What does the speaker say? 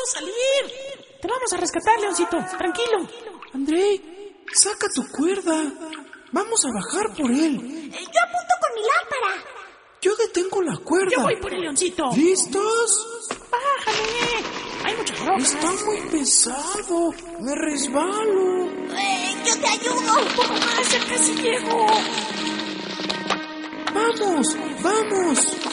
puedo salir. Te vamos a rescatar, Leoncito. Tranquilo. André, saca tu cuerda. Vamos a bajar por él. Yo apunto con mi lámpara. Yo detengo la cuerda. Yo voy por el Leoncito. ¿Listos? Bájale. Hay muchas rocas. Está muy pesado. Me resbalo. Yo te ayudo. Un poco más, ya casi llego. ¡Vamos! ¡Vamos!